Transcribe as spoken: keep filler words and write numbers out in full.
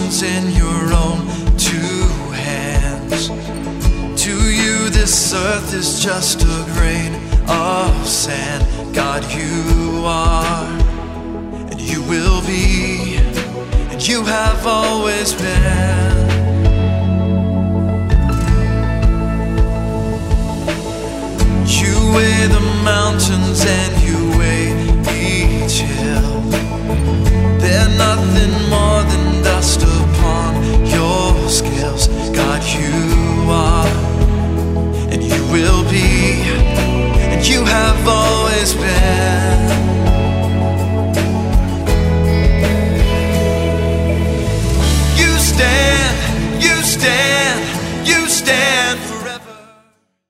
nations in your own two hands. To you this earth is just a grain of sand. God, you are, and you will be, and you have always been.